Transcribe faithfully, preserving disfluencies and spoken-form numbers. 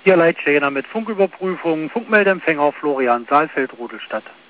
Hier Leitschäner mit Funküberprüfung, Funkmeldeempfänger Florian Saalfeld, Rudolstadt.